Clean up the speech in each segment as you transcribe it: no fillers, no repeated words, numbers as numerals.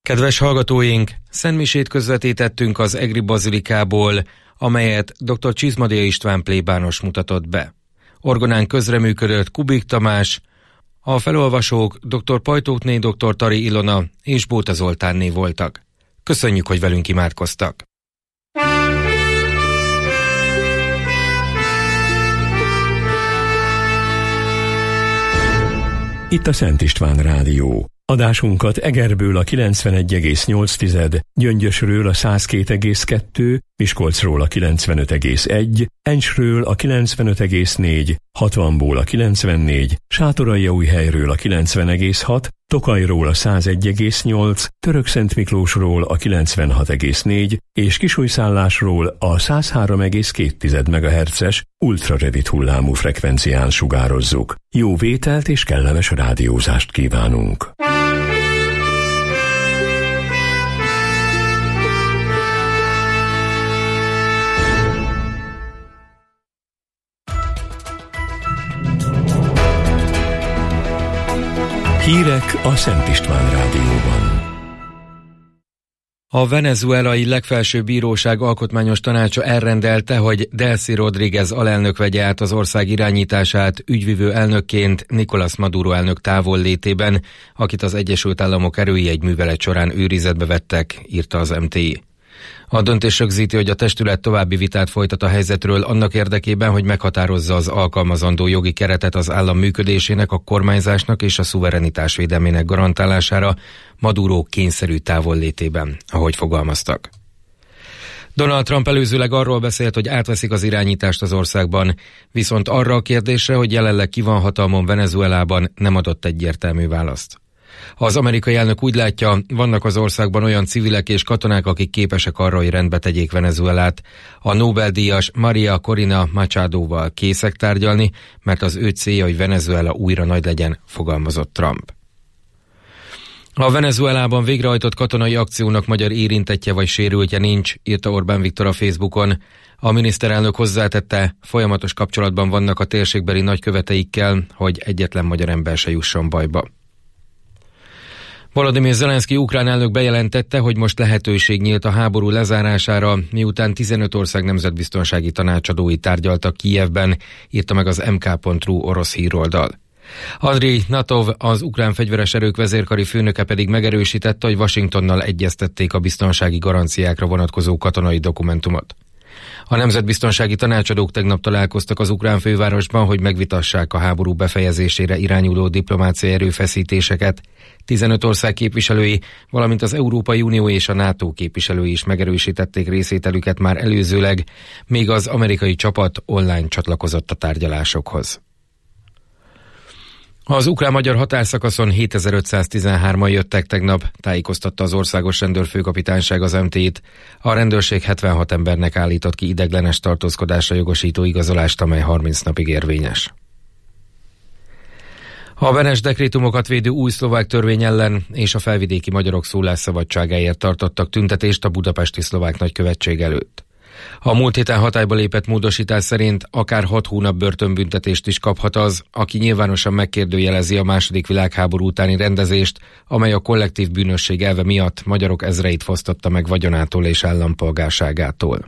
Kedves hallgatóink, szentmisét közvetítettünk az Egri Bazilikából, amelyet dr. Csizmadia István plébános mutatott be. Orgonán közreműködött Kubik Tamás, a felolvasók dr. Pajtótné, dr. Tari Ilona és Bóta Zoltánné voltak. Köszönjük, hogy velünk imádkoztak! Itt a Szent István Rádió. Adásunkat Egerből a 91,8, Gyöngyösről a 102,2, Miskolcról a 95,1, Encsről a 95,4, Hatvanból a 94, Sátoraljaújhelyről a 90,6, Tokajról a 101,8, Törökszentmiklósról a 96,4 és Kisújszállásról a 103,2 MHz-es ultrarövid hullámú frekvencián sugározzuk. Jó vételt és kellemes rádiózást kívánunk! Hírek a Szent István Rádióban. A venezuelai legfelsőbb bíróság alkotmányos tanácsa elrendelte, hogy Delcy Rodríguez alelnök vegye át az ország irányítását ügyvivő elnökként Nicolás Maduro elnök távollétében, akit az Egyesült Államok erői egy művelet során őrizetbe vettek, írta az MTI. A döntés rögzíti, hogy a testület további vitát folytat a helyzetről annak érdekében, hogy meghatározza az alkalmazandó jogi keretet az állam működésének, a kormányzásnak és a szuverenitás védelmének garantálására Maduro kényszerű távollétében, ahogy fogalmaztak. Donald Trump előzőleg arról beszélt, hogy átveszik az irányítást az országban, viszont arra a kérdésre, hogy jelenleg ki van hatalmon Venezuelában, nem adott egyértelmű választ. Az amerikai elnök úgy látja, vannak az országban olyan civilek és katonák, akik képesek arra, hogy rendbe tegyék Venezuelát. A Nobel-díjas Maria Corina Machadoval készek tárgyalni, mert az ő célja, hogy Venezuela újra nagy legyen, fogalmazott Trump. A Venezuelában végrehajtott katonai akciónak magyar érintettje vagy sérültje nincs, írta Orbán Viktor a Facebookon. A miniszterelnök hozzátette, folyamatos kapcsolatban vannak a térségbeli nagyköveteikkel, hogy egyetlen magyar ember se jusson bajba. Volodymyr Zelenszky ukrán elnök bejelentette, hogy most lehetőség nyílt a háború lezárására, miután 15 ország nemzetbiztonsági tanácsadói tárgyaltak Kijevben, írta meg az mk.ru orosz híroldal. Andriy Natov, az ukrán fegyveres erők vezérkari főnöke pedig megerősítette, hogy Washingtonnal egyeztették a biztonsági garanciákra vonatkozó katonai dokumentumot. A nemzetbiztonsági tanácsadók tegnap találkoztak az ukrán fővárosban, hogy megvitassák a háború befejezésére irányuló diplomáciai erőfeszítéseket. 15 ország képviselői, valamint az Európai Unió és a NATO képviselői is megerősítették részvételüket már előzőleg, még az amerikai csapat online csatlakozott a tárgyalásokhoz. Az ukrán-magyar határszakaszon 7513-an jöttek tegnap, tájékoztatta az Országos Rendőrfőkapitányság az MT-t. A rendőrség 76 embernek állított ki ideiglenes tartózkodásra jogosító igazolást, amely 30 napig érvényes. A Benes dekrétumokat védő új szlovák törvény ellen és a felvidéki magyarok szólásszabadságáért tartottak tüntetést a budapesti szlovák nagykövetség előtt. A múlt héten hatályba lépett módosítás szerint akár 6 hónap börtönbüntetést is kaphat az, aki nyilvánosan megkérdőjelezi a II. Világháború utáni rendezést, amely a kollektív bűnösség elve miatt magyarok ezreit fosztotta meg vagyonától és állampolgárságától.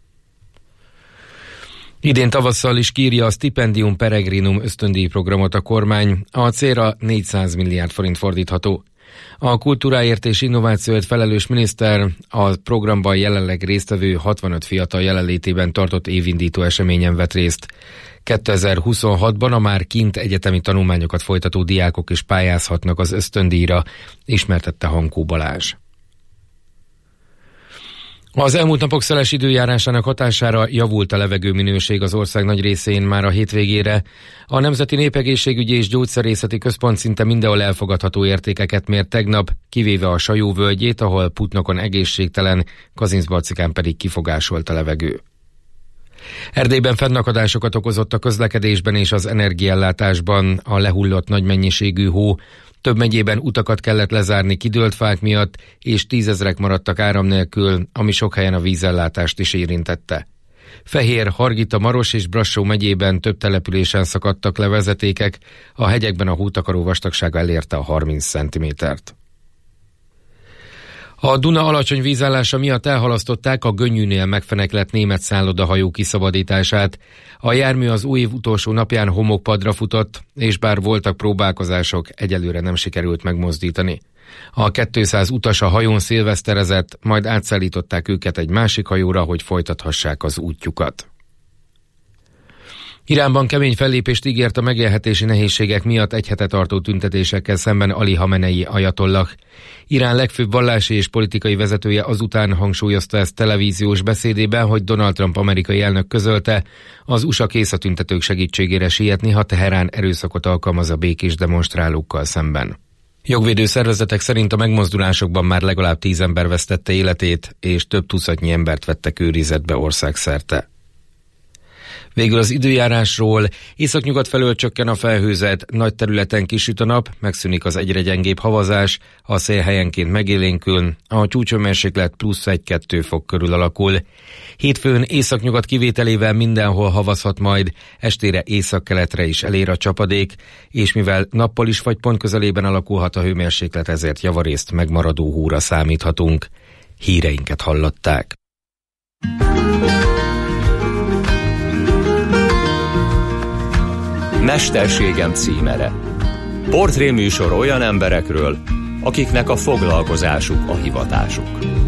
Idén tavasszal is kírja a Stipendium Peregrinum ösztöndíjprogramot a kormány, a célra 400 milliárd forint fordítható. A kultúráért és innovációért felelős miniszter a programban jelenleg résztvevő 65 fiatal jelenlétében tartott évindító eseményen vett részt. 2026-ban a már kint egyetemi tanulmányokat folytató diákok is pályázhatnak az ösztöndíjra, ismertette Hankó Balázs. Az elmúlt napok szeles időjárásának hatására javult a levegőminőség az ország nagy részén már a hétvégére. A Nemzeti Népegészségügyi és Gyógyszerészeti Központ szinte mindenhol elfogadható értékeket mért tegnap, kivéve a Sajó völgyét, ahol Putnokon egészségtelen, Kazincbarcikán pedig kifogásolt a levegő. Erdélyben fennakadásokat okozott a közlekedésben és az energiaellátásban a lehullott nagy mennyiségű hó. Több megyében utakat kellett lezárni kidőlt fák miatt, és 10 000-ek maradtak áram nélkül, ami sok helyen a vízellátást is érintette. Fehér, Hargita, Maros és Brassó megyében több településen szakadtak le vezetékek, a hegyekben a hótakaró vastagsága elérte a 30 cm-t. A Duna alacsony vízállása miatt elhalasztották a Gönyűnél megfeneklett német szállodahajó kiszabadítását. A jármű az új év utolsó napján homokpadra futott, és bár voltak próbálkozások, egyelőre nem sikerült megmozdítani. A 200 utas a hajón szilveszterezett, majd átszállították őket egy másik hajóra, hogy folytathassák az útjukat. Iránban kemény fellépést ígért a megélhetési nehézségek miatt egy hete tartó tüntetésekkel szemben Ali Hamenei ajatollah. Irán legfőbb vallási és politikai vezetője azután hangsúlyozta ezt televíziós beszédében, hogy Donald Trump amerikai elnök közölte, az USA kész a tüntetők segítségére sietni, ha Teherán erőszakot alkalmaz a békés demonstrálókkal szemben. Jogvédő szervezetek szerint a megmozdulásokban már legalább 10 ember vesztette életét, és több tucatnyi embert vettek őrizetbe országszerte. Végül az időjárásról: északnyugat felől csökken a felhőzet, nagy területen kisüt a nap, megszűnik az egyre gyengébb havazás, a szél helyenként megélénkül, a csúcshőmérséklet plusz 1-2 fok körül alakul. Hétfőn északnyugat kivételével mindenhol havazhat majd, estére északkeletre is elér a csapadék, és mivel nappal is vagy pont közelében alakulhat a hőmérséklet, ezért javarészt megmaradó hóra számíthatunk. Híreinket hallották. Mesterségem címere. Portréműsor olyan emberekről, akiknek a foglalkozásuk a hivatásuk.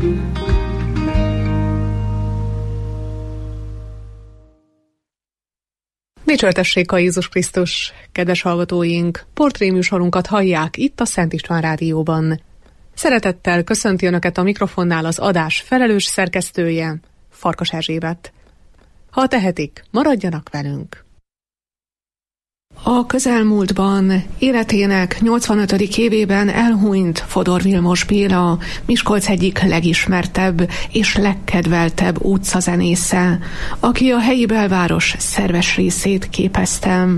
Dicsőrtessék a Jézus Krisztus, kedves hallgatóink! Portréműsorunkat hallják itt a Szent István Rádióban. Szeretettel köszönti Önöket a mikrofonnál az adás felelős szerkesztője, Farkas Erzsébet. Ha tehetik, maradjanak velünk! A közelmúltban életének 85. évében elhunyt Fodor Vilmos Béla, Miskolc egyik legismertebb és legkedveltebb utcazenésze, aki a helyi belváros szerves részét képezte.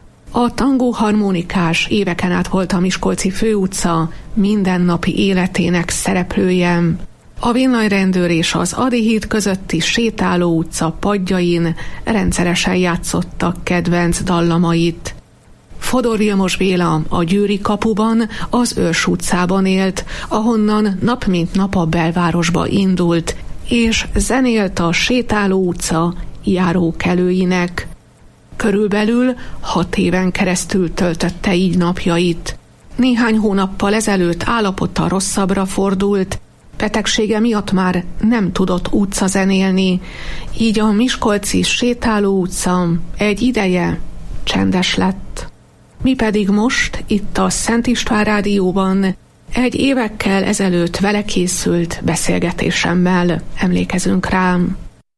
A tangóharmonikás éveken át volt a miskolci főutca mindennapi életének szereplője. A villanyrendőr és az Ady híd közötti sétáló utca padjain rendszeresen játszottak kedvenc dallamait. Fodor Vilmos Béla a Győri kapuban, az Őrs utcában élt, ahonnan nap mint nap a belvárosba indult, és zenélt a sétáló utca járókelőinek. Körülbelül 6 éven keresztül töltötte így napjait. Néhány hónappal ezelőtt állapota rosszabbra fordult, betegsége miatt már nem tudott utcazenélni, így a miskolci sétáló utca egy ideje csendes lett. Mi pedig most, itt a Szent István Rádióban egy évekkel ezelőtt vele készült beszélgetésemmel emlékezünk rám.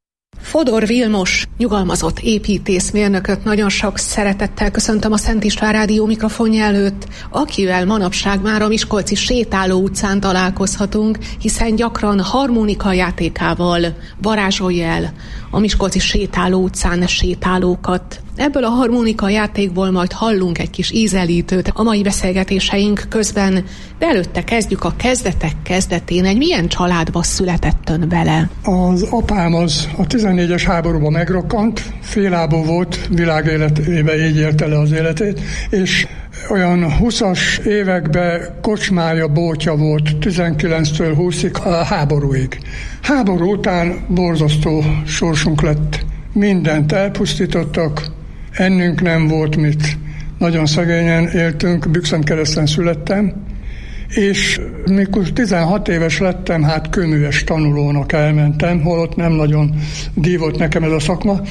Fodor Vilmos, nyugalmazott építészmérnököt nagyon sok szeretettel köszöntöm a Szent István Rádió mikrofonja előtt, akivel manapság már a miskolci sétáló utcán találkozhatunk, hiszen gyakran harmonika játékával varázsolja el a miskolci sétáló utcán sétálókat. Ebből a harmonika játékból majd hallunk egy kis ízelítőt a mai beszélgetéseink közben, de előtte kezdjük a kezdetek kezdetén. Egy milyen családba született ön bele? Az apám az a 14-es háborúban megrokkant, félából volt, világéletébe így élte le az életét, és olyan 20-as években kocsmája, bótja volt 19-től 20-ig a háborúig. Háború után borzasztó sorsunk lett. Mindent elpusztítottak, ennünk nem volt mit. Nagyon szegényen éltünk, Bükszentkereszten születtem, és mikor 16 éves lettem, hát kőműves tanulónak elmentem, holott nem nagyon dívott nekem ez a szakma,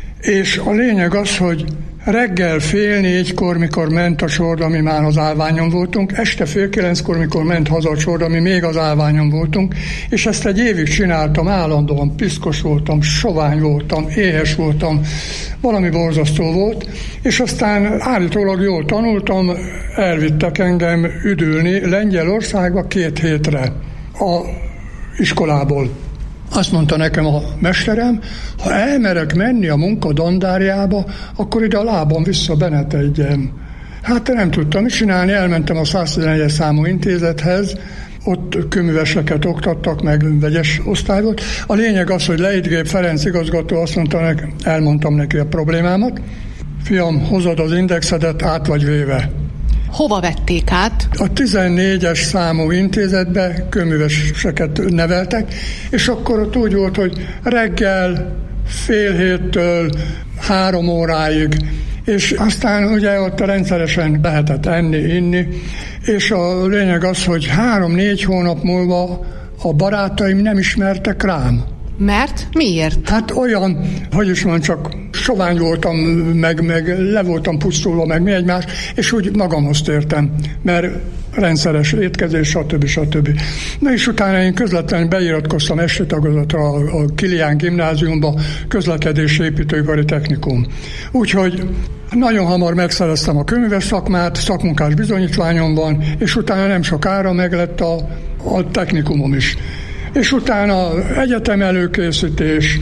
és a lényeg az, hogy reggel 3:30, mikor ment a sorda, mi már az állványon voltunk, este 8:30, mikor ment haza a sorda, mi még az állványon voltunk, és ezt egy évig csináltam, állandóan piszkos voltam, sovány voltam, éhes voltam, valami borzasztó volt, és aztán állítólag jól tanultam, elvittek engem üdülni Lengyelországba 2 hétre a iskolából. Azt mondta nekem a mesterem, ha elmerek menni a munka dandárjába, akkor ide a lábam vissza benetegyem. Hát nem tudtam mit csinálni, elmentem a 111-es számú intézethez, ott kőműveseket oktattak, meg vegyes osztály volt. A lényeg az, hogy Leitgép Ferenc igazgató azt mondta nekem, elmondtam neki a problémámat, fiam, hozod az indexedet, át vagy véve. Hova vették át? A 14-es számú intézetbe kőműveseket neveltek, és akkor ott úgy volt, hogy reggel 6:30 3 óráig, és aztán ugye ott rendszeresen lehetett enni, inni, és a lényeg az, hogy 3-4 hónap múlva a barátaim nem ismertek rám. Mert? Miért? Hát olyan, hogy is mondjam, csak sovány voltam, meg le voltam pusztulva, meg mi egymás, és úgy magamhoz tértem, mert rendszeres étkezés, stb. Na és utána én közvetlenül beiratkoztam esti tagozatra a Kilián gimnáziumba, közlekedési építőipari technikum. Úgyhogy nagyon hamar megszereztem a kőműves szakmát, szakmunkás bizonyítványom van, és utána nem sokára meglett a technikumom is. És utána egyetem előkészítés,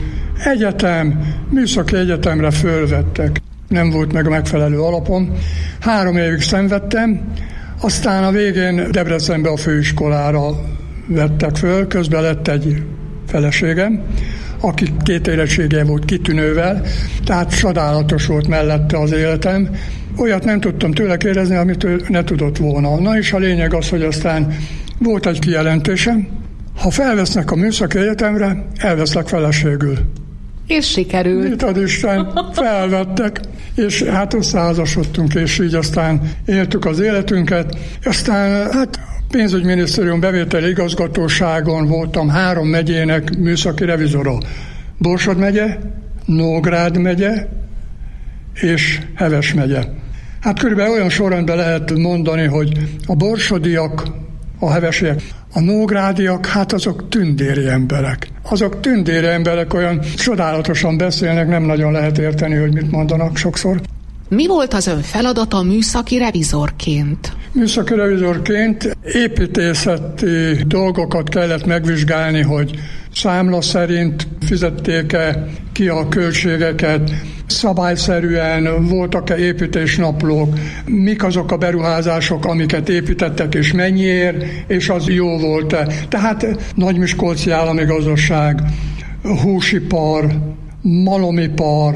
műszaki egyetemre fölvettek. Nem volt meg a megfelelő alapom. 3 évig szenvedtem, aztán a végén Debrecenbe a főiskolára vettek föl, közben lett egy feleségem, aki 2 érettsége volt kitűnővel, tehát csodálatos volt mellette az életem. Olyat nem tudtam tőle kérdezni, amit ő ne tudott volna. Na és a lényeg az, hogy aztán volt egy kijelentésem, ha felvesznek a műszaki egyetemre, elveszlek feleségül. És sikerült. Mit ad Isten, felvettek, és hát összeházasodtunk, és így aztán éltük az életünket. Aztán hát pénzügyminisztérium bevételi igazgatóságon voltam 3 megyének műszaki revizora. Borsod megye, Nógrád megye és Heves megye. Hát körülbelül olyan sorrendben lehet mondani, hogy a borsodiak, a hevesiek, a nógrádiak, hát azok tündéri emberek. Azok tündéri emberek, olyan csodálatosan beszélnek, nem nagyon lehet érteni, hogy mit mondanak sokszor. Mi volt az ön feladata műszaki revizorként? Műszaki revizorként építészeti dolgokat kellett megvizsgálni, hogy számla szerint fizették-e ki a költségeket, szabályszerűen voltak-e építésnaplók, mik azok a beruházások, amiket építettek, és mennyiért, és az jó volt-e. Tehát Nagymiskolci állami gazdaság, húsipar, malomipar,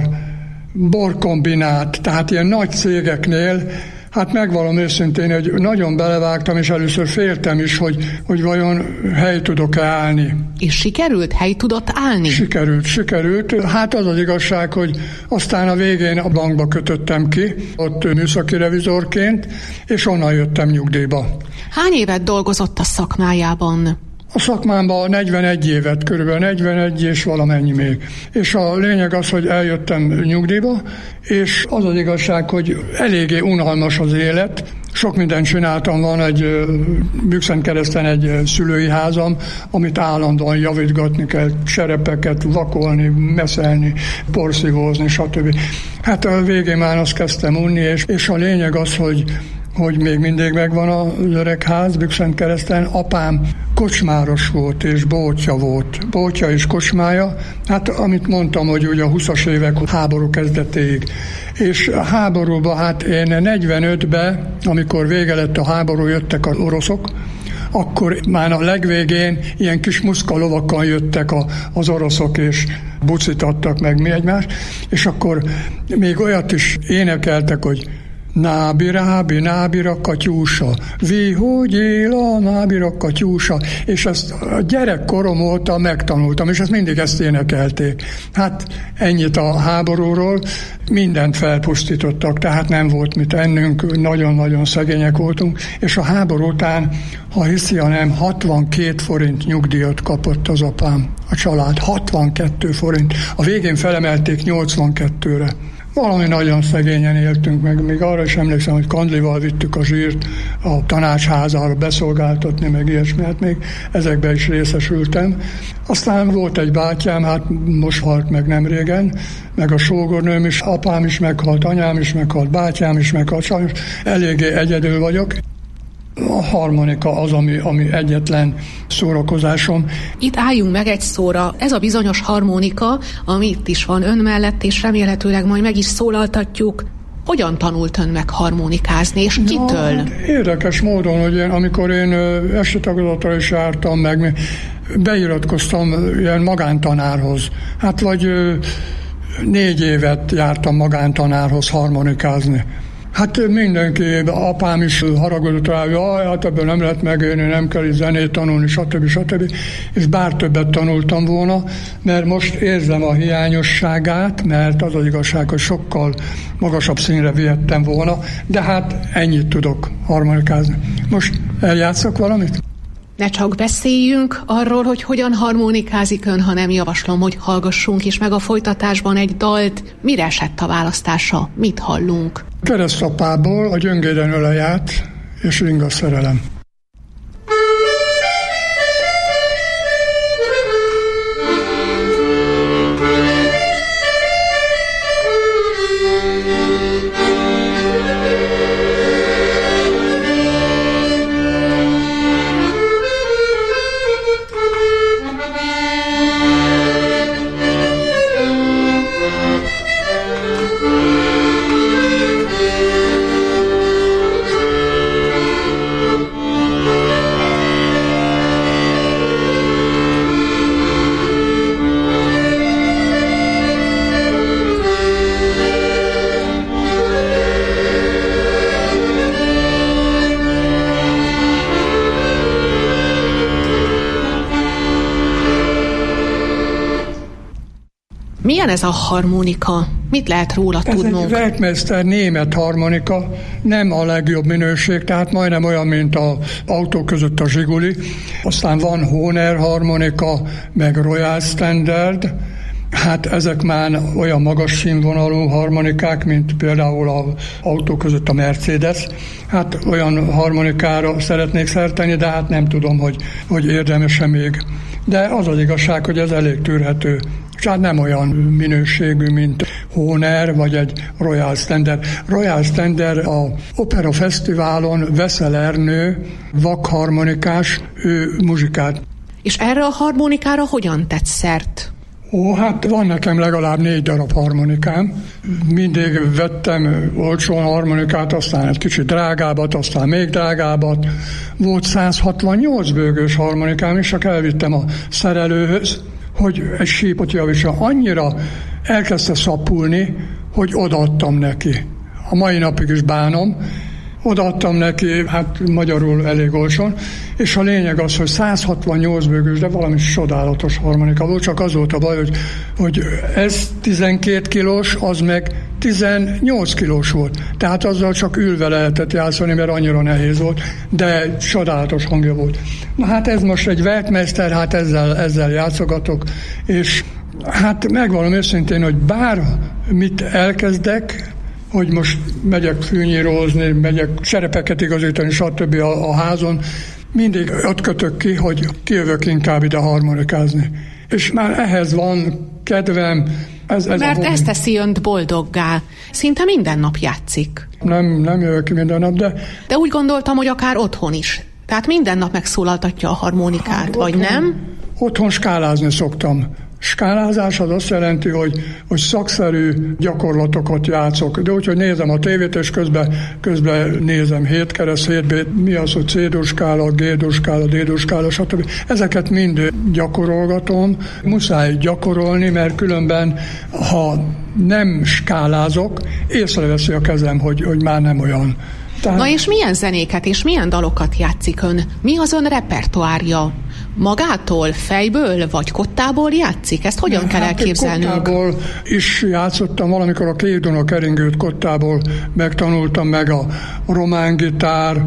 borkombinát, tehát ilyen nagy cégeknél, hát megvallom őszintén, hogy nagyon belevágtam, és először féltem is, hogy vajon hely tudok-e állni. És sikerült? Hely tudott állni? Sikerült. Hát az az igazság, hogy aztán a végén a bankba kötöttem ki, ott műszaki revizorként, és onnan jöttem nyugdíjba. Hány évet dolgozott a szakmájában? A szakmámban 41 évet, körülbelül 41 és valamennyi még. És a lényeg az, hogy eljöttem nyugdíjba, és az az igazság, hogy eléggé unalmas az élet. Sok mindent csináltam, van egy Bükszentkereszten egy szülői házam, amit állandóan javítgatni kell, cserepeket vakolni, meszelni, porszívózni, stb. Hát a végén már azt kezdtem unni, és a lényeg az, hogy még mindig megvan az öreg ház Bükszentkereszten. Apám kocsmáros volt és bótja volt. Bótja és kocsmája, hát amit mondtam, hogy ugye a 20-as évek háború kezdetéig. És a háborúban, hát én 45-ben, amikor vége lett a háború, jöttek az oroszok, akkor már a legvégén ilyen kis muszkalovakkal jöttek az oroszok, és bucitattak meg mi egymást, és akkor még olyat is énekeltek, hogy nábira katyúsa, hogy él a nábira katyúsa, és ezt a gyerekkorom óta megtanultam, és mindig ezt énekelték. Hát ennyit a háborúról, mindent felpusztítottak, tehát nem volt mit ennünk, nagyon-nagyon szegények voltunk, és a háború után, ha hiszi, nem 62 forint nyugdíjat kapott az apám, a család, 62 forint. A végén felemelték 82-re. Valami nagyon szegényen éltünk meg, még arra is emlékszem, hogy kandlival vittük a zsírt a tanácsházára beszolgáltatni, meg ilyesmi, hát még ezekben is részesültem. Aztán volt egy bátyám, hát most halt meg nem régen, meg a sógornőm is, apám is meghalt, anyám is meghalt, bátyám is meghalt, sajnos eléggé egyedül vagyok. A harmonika az, ami egyetlen szórakozásom. Itt álljunk meg egy szóra. Ez a bizonyos harmonika, ami itt is van ön mellett, és remélhetőleg majd meg is szólaltatjuk. Hogyan tanult ön meg harmonikázni, és kitől? Hát érdekes módon, hogy amikor én esti tagozatra is jártam, meg beiratkoztam ilyen magántanárhoz. Hát vagy 4 évet jártam magántanárhoz harmonikázni. Hát mindenki, apám is haragudott rá, hogy hát ebből nem lehet megélni, nem kell zenét tanulni, stb. És bár többet tanultam volna, mert most érzem a hiányosságát, mert az az igazság, hogy sokkal magasabb színre vihettem volna, de hát ennyit tudok harmonikázni. Most eljátszok valamit? Ne csak beszéljünk arról, hogy hogyan harmonikázik ön, hanem javaslom, hogy hallgassunk is meg a folytatásban egy dalt. Mire esett a választása? Mit hallunk? Keresztapából a Gyöngéden öleját és Ring a szerelem. Milyen ez a harmonika? Mit lehet róla tudnunk? Ez egy Weltmeister német harmonika, nem a legjobb minőség, tehát majdnem olyan, mint az autó között a Zsiguli. Aztán van Hohner harmonika, meg Royal Standard. Hát ezek már olyan magas színvonalú harmonikák, mint például az autó között a Mercedes. Hát olyan harmonikára szeretnék szert tenni, de hát nem tudom, hogy érdemes-e még. De az az igazság, hogy ez elég tűrhető. És hát nem olyan minőségű, mint Hohner vagy egy Royal Standard. Royal Standard a Opera Fesztiválon Veszel Ernő, vakharmonikás, ő muzsikált. És erre a harmonikára hogyan tett szert? Hát van nekem legalább 4 darab harmonikám. Mindig vettem olcsón harmonikát, aztán egy kicsit drágábbat, aztán még drágábbat. Volt 168 bőgős harmonikám, és csak elvittem a szerelőhöz, hogy egy sípot javítsa. Annyira elkezdte szapulni, hogy odaadtam neki. A mai napig is bánom. Odaadtam neki, hát magyarul elég olcsón, és a lényeg az, hogy 168 bőgős, de valami csodálatos harmonika volt, csak az volt a baj, hogy ez 12 kilós, az meg 18 kilós volt. Tehát azzal csak ülve lehetett játszani, mert annyira nehéz volt, de csodálatos hangja volt. Na hát ez most egy Weltmeister, hát ezzel játszogatok, és hát megvallom őszintén, hogy bár mit elkezdek, hogy most megyek fűnyírozni, megyek cserepeket igazítani, stb. A házon, mindig ott kötök ki, hogy kijövök inkább ide harmonikázni. És már ehhez van kedvem. Mert ez teszi önt boldoggá. Szinte minden nap játszik. Nem jövök ki minden nap, de... De úgy gondoltam, hogy akár otthon is. Tehát minden nap megszólaltatja a harmonikát, hát, vagy otthon, nem? Otthon skálázni szoktam. Skálázás az azt jelenti, hogy szakszerű gyakorlatokat játszok, de úgyhogy nézem a tévét, és közben nézem 7 kereszt, 7 bét, mi az, hogy C-dur skála, G-dur skála, D-dur skála, stb. Ezeket mind gyakorolgatom, muszáj gyakorolni, mert különben, ha nem skálázok, észreveszi a kezem, hogy már nem olyan. Na és milyen zenéket és milyen dalokat játszik ön? Mi az ön repertoárja? Magától, fejből, vagy kottából játszik? Ezt hogyan kell elképzelnünk? Kottából is játszottam, valamikor a Két Duna keringőt kottából megtanultam, meg a román gitár,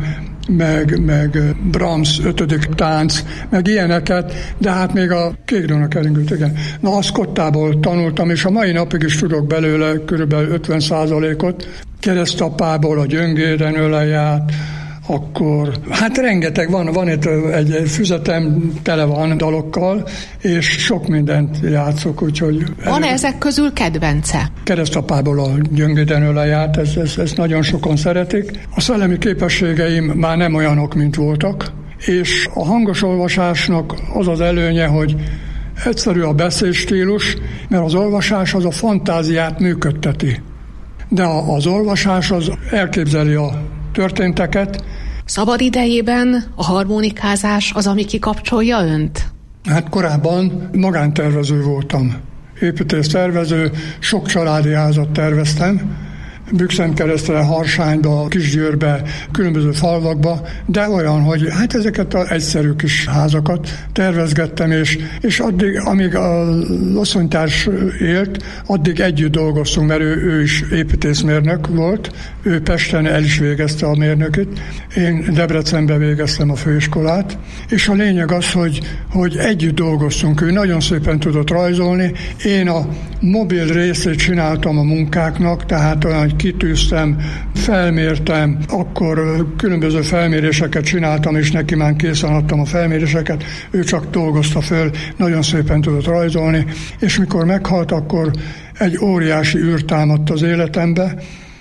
meg Brahms 5. tánc, meg ilyeneket, de hát még a Két Duna keringőt, igen. Na, azt kottából tanultam, és a mai napig is tudok belőle kb. 50%-ot. Keresztapából a Gyöngéden öleját, akkor hát rengeteg van itt egy füzetem, tele van dalokkal, és sok mindent játszok, úgyhogy... Van ezek közül kedvence? Keresztapából a Gyöngéden öleját, ezt nagyon sokan szeretik. A szellemi képességeim már nem olyanok, mint voltak, és a hangos olvasásnak az az előnye, hogy egyszerű a beszédstílus, mert az olvasás az a fantáziát működteti. De az olvasás az elképzeli a történteket. Szabad idejében a harmonikázás az, ami kikapcsolja önt? Hát korábban magántervező voltam. Építésztervező, sok családi házat terveztem, Bükszentkeresztre, Harsányba, Kisgyőrbe, különböző falvakba, de olyan, hogy hát ezeket az egyszerű kis házakat tervezgettem, és addig, amíg a asszonytárs élt, addig együtt dolgoztunk, mert ő is építészmérnök volt, ő Pesten el is végezte a mérnökét, én Debrecenben végeztem a főiskolát, és a lényeg az, hogy együtt dolgoztunk, ő nagyon szépen tudott rajzolni, én a mobil részét csináltam a munkáknak, tehát olyan, hogy kitűztem, felmértem, akkor különböző felméréseket csináltam, és neki már készen adtam a felméréseket, ő csak dolgozta föl, nagyon szépen tudott rajzolni, és mikor meghalt, akkor egy óriási űr támadt az életembe,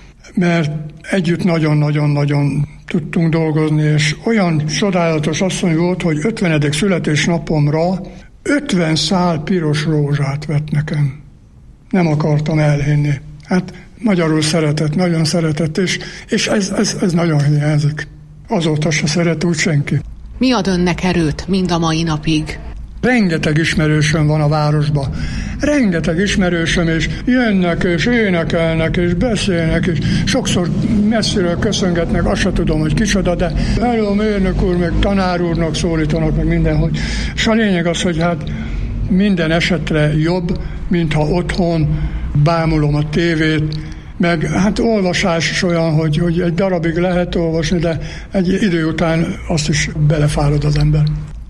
mert együtt nagyon-nagyon-nagyon tudtunk dolgozni, és olyan csodálatos asszony volt, hogy 50. születésnapomra 50 szál piros rózsát vett nekem. Nem akartam elhinni. Hát magyarul szeretett, nagyon szeretett, és ez nagyon hiányzik. Azóta se szeret úgy senki. Mi ad önnek erőt mind a mai napig? Rengeteg ismerősöm van a városban. Rengeteg ismerősöm, és jönnek, és énekelnek, és beszélnek, és sokszor messziről köszöngetnek, azt se tudom, hogy kicsoda, de hello, mérnök úr, meg tanár úrnak szólítanak, meg mindenhogy. És a lényeg az, hogy hát minden esetre jobb, mintha otthon bámulom a tévét, meg hát olvasás is olyan, hogy egy darabig lehet olvasni, de egy idő után azt is belefárad az ember.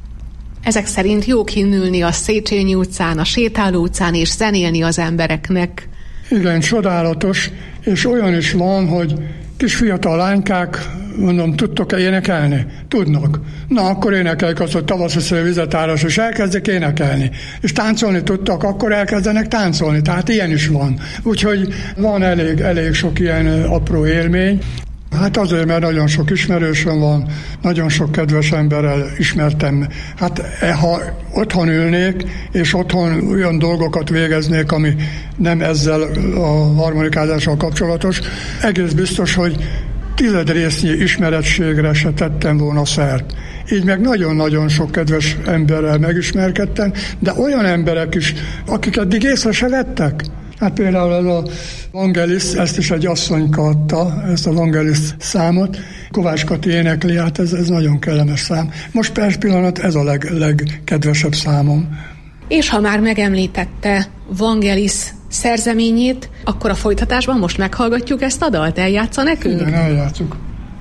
Ezek szerint jó kinnülni a Széchenyi utcán, a Sétáló utcán és zenélni az embereknek. Igen, csodálatos, és olyan is van, hogy kis fiatal lánykák, mondom, tudtok-e énekelni? Tudnak. Na, akkor énekeljük azt, hogy tavaszi szél vizet áras, és elkezdek énekelni. És táncolni tudtak, akkor elkezdenek táncolni. Tehát ilyen is van. Úgyhogy van elég sok ilyen apró élmény. Hát azért, mert nagyon sok ismerősöm van, nagyon sok kedves emberrel ismertem. Hát ha otthon ülnék, és otthon olyan dolgokat végeznék, ami nem ezzel a harmonikázással kapcsolatos, egész biztos, hogy 10 résznyi ismeretségre se tettem volna szert. Így meg nagyon-nagyon sok kedves emberrel megismerkedtem, de olyan emberek is, akik eddig észre se vettek. Hát például ez a Vangelis, ezt is egy asszonyka adta, ezt a Vangelis számot. Kovács Kati énekli, hát ez nagyon kellemes szám. Most per pillanat ez a legkedvesebb számom. És ha már megemlítette Vangelis szerzeményét, akkor a folytatásban most meghallgatjuk ezt a dalt, eljátsza nekünk? Igen, eljátszuk.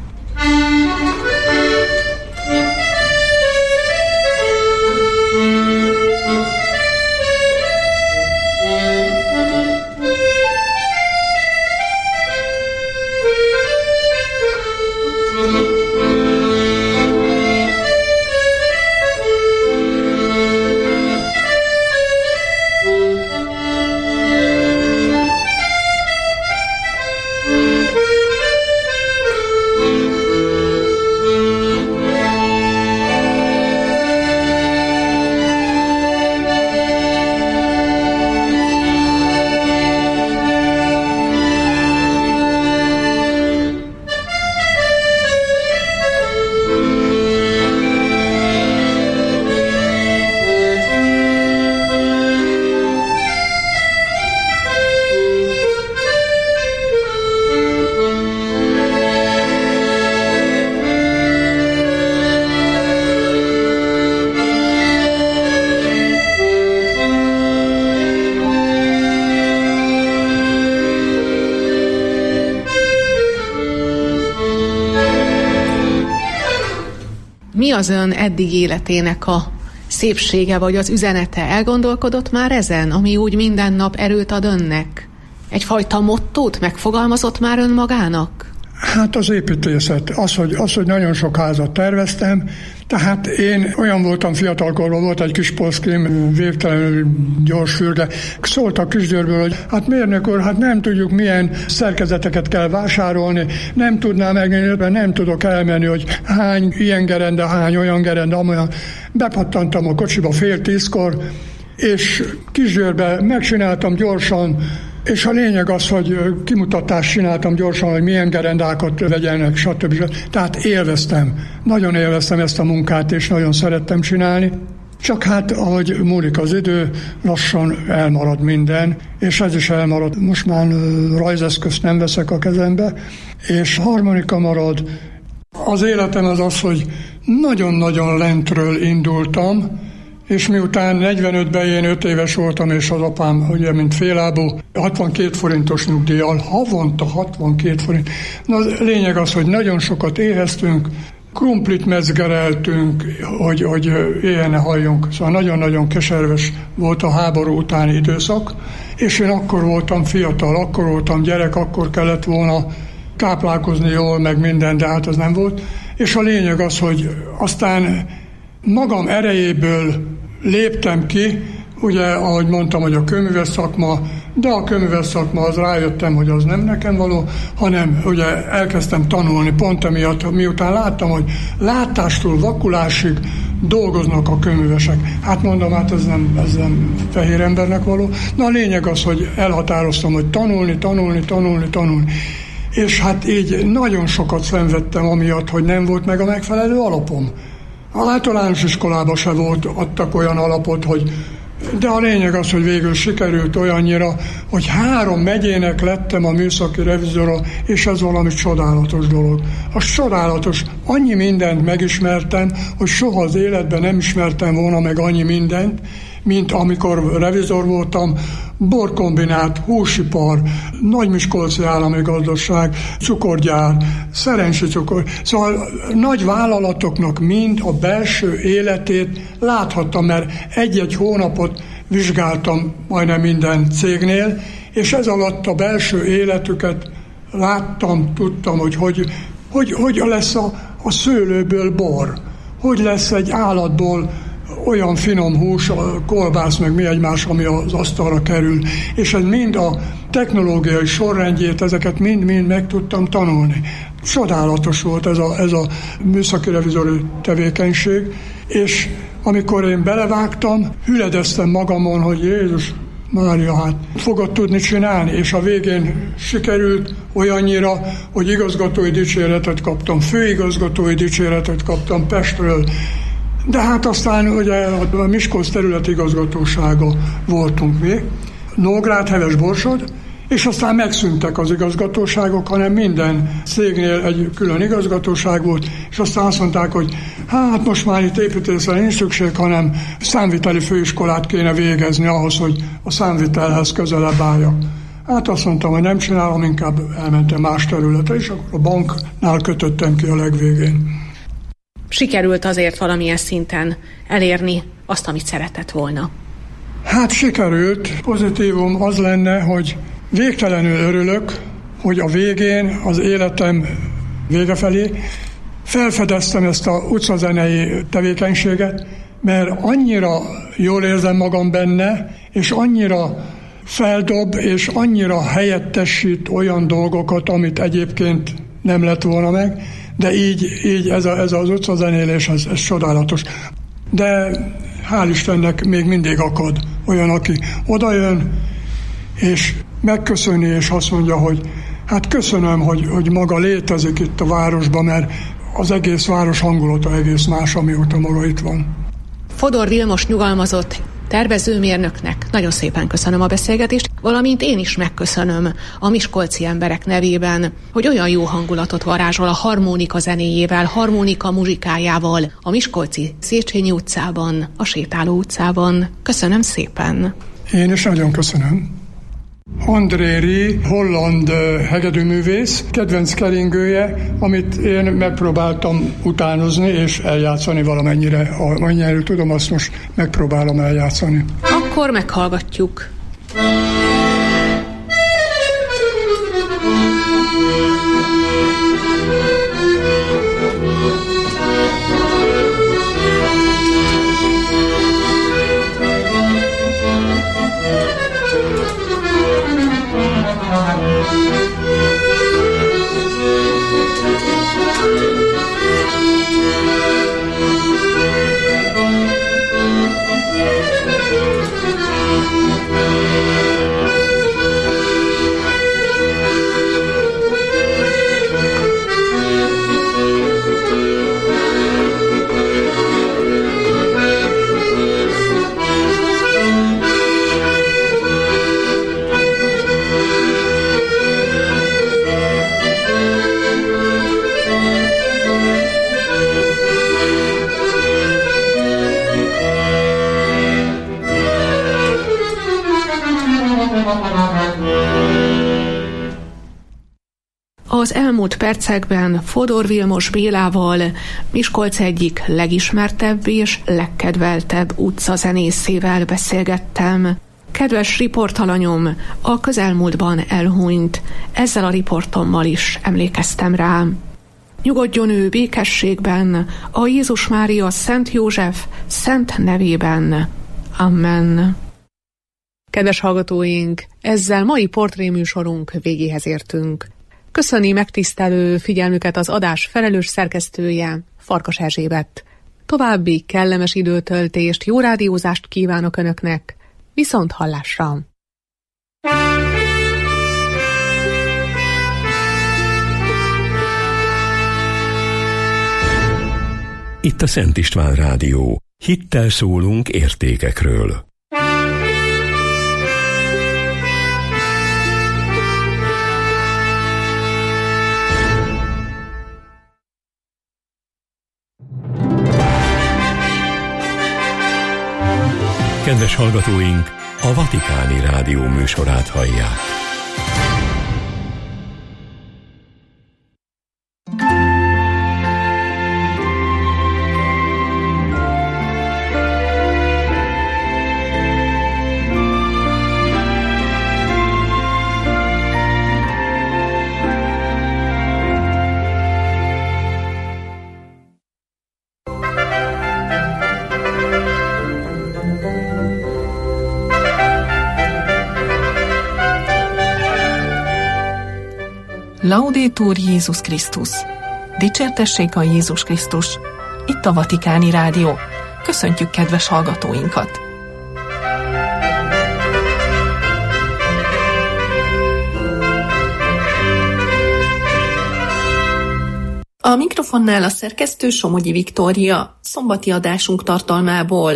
Mi az ön eddig életének a szépsége vagy az üzenete? Elgondolkodott már ezen, ami úgy minden nap erőt ad önnek? Egyfajta mottót megfogalmazott már ön magának? Hát az építészet, az, hogy nagyon sok házat terveztem, tehát én olyan voltam fiatalkorban, volt egy kis poszkém, végtelenül gyors fürge. Szóltak Kisgyőrből, hogy hát mérnök úr, hát nem tudjuk milyen szerkezeteket kell vásárolni, nem tudnám megnézni, nem tudok elmenni, hogy hány ilyen gerende, hány olyan gerende, amolyan. Bepattantam a kocsiba 9:30, és Kisgyőrbe megcsináltam gyorsan, és a lényeg az, hogy kimutatást csináltam gyorsan, hogy milyen gerendákat vegyenek, stb. Tehát élveztem. Nagyon élveztem ezt a munkát, és nagyon szerettem csinálni. Csak hát, ahogy múlik az idő, lassan elmarad minden, és ez is elmarad. Most már rajzeszközt nem veszek a kezembe, és harmonika marad. Az életem az, hogy nagyon-nagyon lentről indultam, és miután 45-ben én 5 éves voltam, és az apám, ugye, mint félábú, 62 forintos nyugdíjjal, havonta 62 forint. Na, a lényeg az, hogy nagyon sokat éheztünk, krumplit mezgereltünk, hogy éjjel ne halljunk. Szóval nagyon-nagyon keserves volt a háború utáni időszak, és én akkor voltam fiatal, akkor voltam gyerek, akkor kellett volna táplálkozni jól, meg minden, de hát az nem volt. És a lényeg az, hogy aztán magam erejéből léptem ki, ugye, ahogy mondtam, hogy a kőműves szakma, de a kőműves szakma, az rájöttem, hogy az nem nekem való, hanem ugye elkezdtem tanulni pont emiatt, miután láttam, hogy látástól vakulásig dolgoznak a kőművesek. Hát mondom, hát ez nem fehér embernek való. Na, a lényeg az, hogy elhatároztam, hogy tanulni. És hát így nagyon sokat szenvedtem amiatt, hogy nem volt meg a megfelelő alapom. A általános iskolában se adtak olyan alapot, de a lényeg az, hogy végül sikerült olyannyira, hogy 3 megyének lettem a műszaki revizora, és ez valami csodálatos dolog. Az csodálatos. Annyi mindent megismertem, hogy soha az életben nem ismertem volna meg annyi mindent, mint amikor revizor voltam, borkombinát, húsipar, Nagymiskolci állami gazdaság, cukorgyár, Szerencsi cukor. Szóval nagy vállalatoknak mind a belső életét láthattam, mert egy-egy hónapot vizsgáltam majdnem minden cégnél, és ez alatt a belső életüket láttam, tudtam, hogy lesz a szőlőből bor, hogy lesz egy állatból olyan finom hús, kolbász, meg mi egymás, ami az asztalra kerül. És ez mind a technológiai sorrendjét, ezeket mind meg tudtam tanulni. Csodálatos volt ez a műszaki revizori tevékenység, és amikor én belevágtam, hüledeztem magamon, hogy Jézus Mária, hát fogod tudni csinálni, és a végén sikerült olyannyira, hogy igazgatói dicséretet kaptam, főigazgatói dicséretet kaptam Pestről, de hát aztán ugye a Miskolc területi igazgatósága voltunk mi, Nógrád, Heves, Borsod, és aztán megszűntek az igazgatóságok, hanem minden cégnél egy külön igazgatóság volt, és aztán azt mondták, hogy hát most már itt építészre nincs szükség, hanem számviteli főiskolát kéne végezni ahhoz, hogy a számvitelhez közelebb álljak. Hát azt mondtam, hogy nem csinálom, inkább elmentem más területre, és akkor a banknál kötöttem ki a legvégén. Sikerült azért valamilyen szinten elérni azt, amit szeretett volna? Hát sikerült. Pozitívum az lenne, hogy végtelenül örülök, hogy a végén, az életem vége felé felfedeztem ezt a utcazenei tevékenységet, mert annyira jól érzem magam benne, és annyira feldob, és annyira helyettesít olyan dolgokat, amit egyébként nem lett volna meg, de így ez az utcazenélés, ez csodálatos. De hál' Istennek még mindig akad olyan, aki odajön, és megköszöni, és azt mondja, hogy hát köszönöm, hogy maga létezik itt a városban, mert az egész város hangulata egész más, amióta maga itt van. Fodor Vilmos nyugalmazott tervezőmérnöknek nagyon szépen köszönöm a beszélgetést, valamint én is megköszönöm a miskolci emberek nevében, hogy olyan jó hangulatot varázsol a harmonika zenéjével, harmonika muzsikájával a miskolci Széchenyi utcában, a Sétáló utcában. Köszönöm szépen! Én is nagyon köszönöm. André Rie, holland hegedűművész, kedvenc keringője, amit én megpróbáltam utánozni és eljátszani valamennyire. Amennyire tudom, azt most megpróbálom eljátszani. Akkor meghallgatjuk. Az elmúlt percekben Fodor Vilmos Bélával, Miskolc egyik legismertebb és legkedveltebb utcazenészével beszélgettem. Kedves riportalanyom, a közelmúltban elhunyt, ezzel a riportommal is emlékeztem rá. Nyugodjon ő békességben, a Jézus Mária Szent József szent nevében. Amen. Kedves hallgatóink, ezzel mai portréműsorunk végéhez értünk. Köszöni megtisztelő figyelmüket az adás felelős szerkesztője, Farkas Erzsébet. További kellemes időtöltést, jó rádiózást kívánok Önöknek, viszont hallásra! Itt a Szent István Rádió. Hittel szólunk értékekről. Kedves hallgatóink, a Vatikáni Rádió műsorát hallják. Laudetur Jézus Krisztus! Dicsértessék a Jézus Krisztus! Itt a Vatikáni Rádió. Köszöntjük kedves hallgatóinkat! A mikrofonnál a szerkesztő Somogyi Viktória, szombati adásunk tartalmából.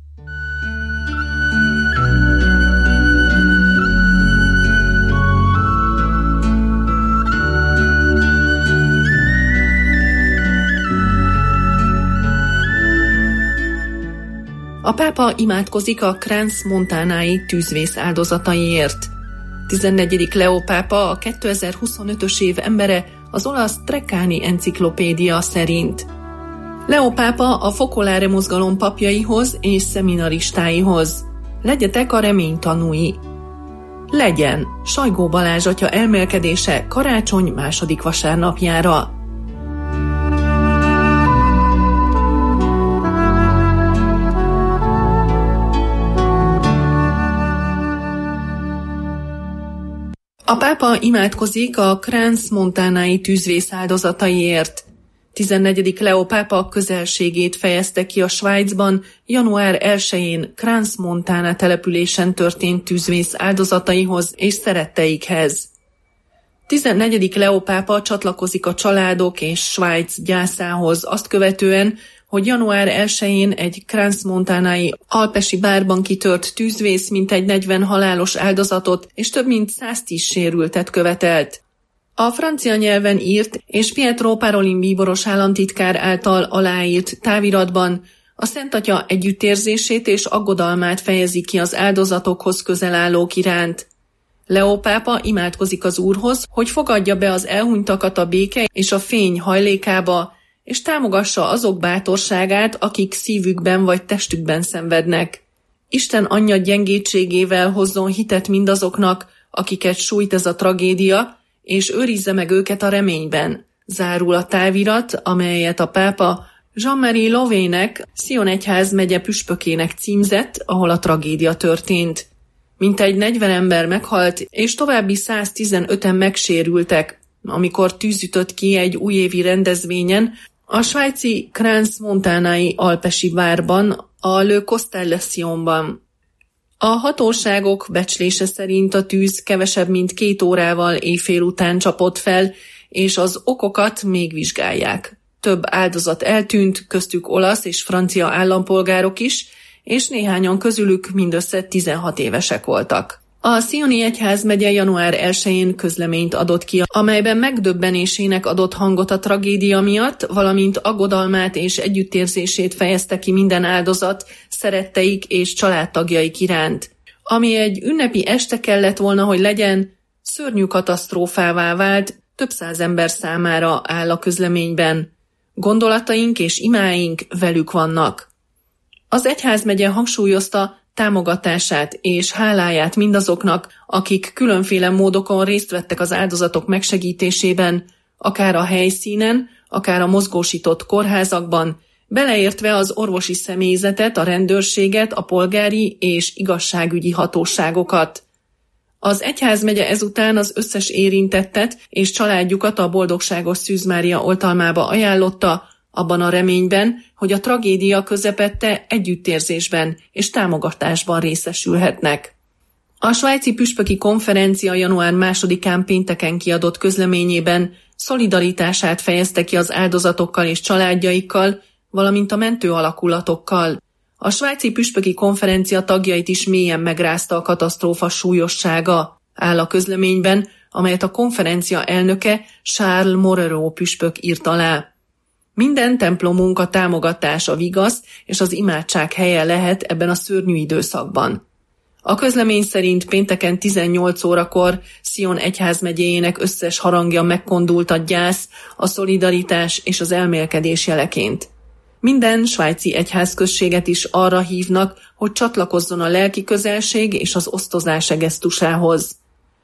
A pápa imádkozik a Crans-Montanai tűzvész áldozataiért. 14. Leó pápa, a 2025-ös év embere az olasz Treccani enciklopédia szerint. Leó pápa a Focolare mozgalom papjaihoz és szeminaristáihoz. Legyetek a remény tanúi. Legyen Sajgó Balázs atya elmélkedése karácsony második vasárnapjára. A pápa imádkozik a Crans-Montanai tűzvész áldozataiért. 14. Leó pápa közelségét fejezte ki a Svájcban január 1-én Crans-Montana településen történt tűzvész áldozataihoz és szeretteikhez. 14. Leó pápa csatlakozik a családok és Svájc gyászához azt követően, hogy január 1-én egy Crans-Montanai alpesi bárban kitört tűzvész mintegy 40 halálos áldozatot és több mint 110 sérültet követelt. A francia nyelven írt és Pietro Parolin bíboros államtitkár által aláírt táviratban a Szent Atya együttérzését és aggodalmát fejezi ki az áldozatokhoz közel állók iránt. Leó pápa imádkozik az Úrhoz, hogy fogadja be az elhunytakat a béke és a fény hajlékába, és támogassa azok bátorságát, akik szívükben vagy testükben szenvednek. Isten anyja gyengétségével hozzon hitet mindazoknak, akiket sújt ez a tragédia, és őrizze meg őket a reményben. Zárul a távirat, amelyet a pápa Jean-Marie Lovének, Sion egyházmegye püspökének címzett, ahol a tragédia történt. Mintegy 40 ember meghalt, és további 115-en megsérültek, amikor tűz ütött ki egy újévi rendezvényen, a svájci Crans-Montanai alpesi várban, a Le Constellation-ban. A hatóságok becslése szerint a tűz kevesebb mint 2 órával éjfél után csapott fel, és az okokat még vizsgálják. Több áldozat eltűnt, köztük olasz és francia állampolgárok is, és néhányan közülük mindössze 16 évesek voltak. A Sioni egyházmegye január 1-én közleményt adott ki, amelyben megdöbbenésének adott hangot a tragédia miatt, valamint aggodalmát és együttérzését fejezte ki minden áldozat, szeretteik és családtagjaik iránt. Ami egy ünnepi este kellett volna, hogy legyen, szörnyű katasztrófává vált, több száz ember számára, áll a közleményben. Gondolataink és imáink velük vannak. Az egyházmegye hangsúlyozta támogatását és háláját mindazoknak, akik különféle módokon részt vettek az áldozatok megsegítésében, akár a helyszínen, akár a mozgósított kórházakban, beleértve az orvosi személyzetet, a rendőrséget, a polgári és igazságügyi hatóságokat. Az egyházmegye ezután az összes érintettet és családjukat a Boldogságos Szűz Mária oltalmába ajánlotta, abban a reményben, hogy a tragédia közepette együttérzésben és támogatásban részesülhetnek. A svájci püspöki konferencia január 2-án pénteken kiadott közleményében szolidaritását fejezte ki az áldozatokkal és családjaikkal, valamint a mentő alakulatokkal. A svájci püspöki konferencia tagjait is mélyen megrázta a katasztrófa súlyossága, áll a közleményben, amelyet a konferencia elnöke Charles Morero püspök írt alá. Minden templomunk a támogatás, a vigasz és az imádság helye lehet ebben a szörnyű időszakban. A közlemény szerint pénteken 18 órakor Sion egyházmegyéjének összes harangja megkondult a gyász, a szolidaritás és az elmélkedés jeleként. Minden svájci egyházközséget is arra hívnak, hogy csatlakozzon a lelki közelség és az osztozás gesztusához.